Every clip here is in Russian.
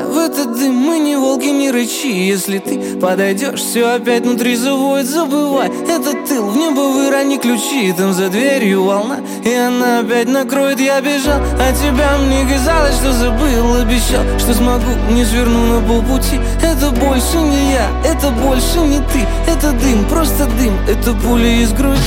в этот дым, мы не волки, не рычи. Если ты подойдешь, все опять внутри завоет. Забывай, этот тыл, в небо вырони ключи. Там за дверью волна, и она опять накроет. Я бежал, а тебя мне казалось, что забыл. Обещал, что смогу, не сверну на полпути. Это больше не я, это больше не ты. Это дым, просто дым, это пуля из груди.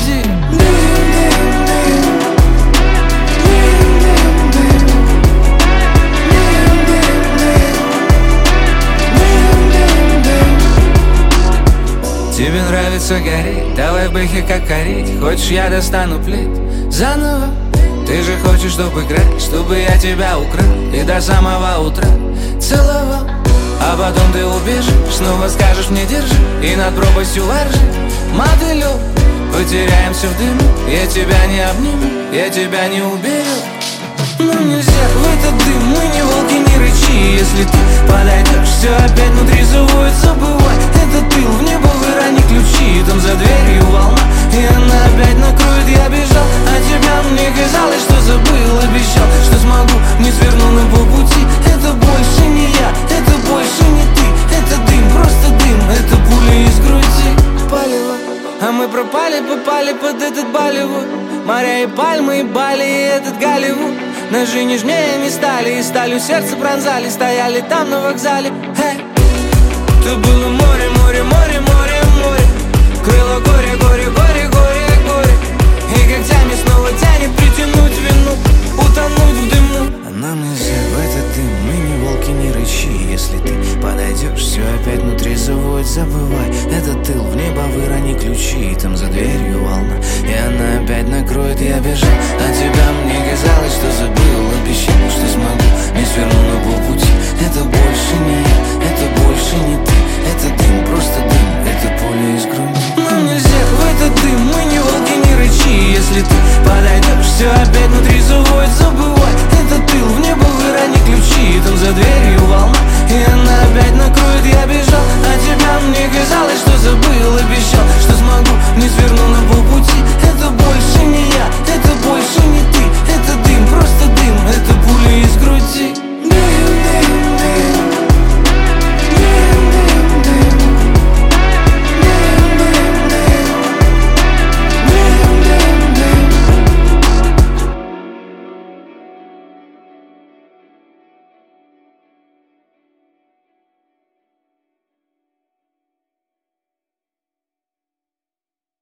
Тебе нравится гореть, давай в бэхе как корить. Хочешь, я достану плит заново? Ты же хочешь, чтобы играть, чтобы я тебя украл и до самого утра целовал. А потом ты убежишь, снова скажешь мне держи, и над пропастью воржи мотылёк. Потеряемся в дыму, я тебя не обниму, я тебя не уберу. Но нельзя в этот дым, мы не волки, не рычи. Если ты подойдешь, все опять внутри завоет. Забывай, это тыл, в небо вырони ключи. Там за дверью волна, и она опять накроет. Я бежал, а тебя мне казалось, что забыл. Обещал, что смогу, не сверну на полпути. Это больше не я, это больше не ты. Это дым, просто дым, это пуля из груди. Палево, а мы пропали, попали под этот Болливуд. Моря и пальмы, и Бали, и этот Голливуд. Ножи нежнее не стали, и сталью сердце пронзали. Стояли там на вокзале, hey. То было море, море, море, море, море. Крыло горе, горе, горе, горе, горе. И когтями снова тянет притянуть вину, утонуть в дыму. А нам нельзя в этот дым, мы не волки, не рычи. Если ты подойдешь, все опять внутри завоет. Забывай, этот тыл, в небо вырони ключи. Там за дверью волна, и она опять накроет. Я бежал, а тебя мне казалось, что забыл. Обещал, что смогу, не сверну на полпути. Это больше не я, это больше не ты. Это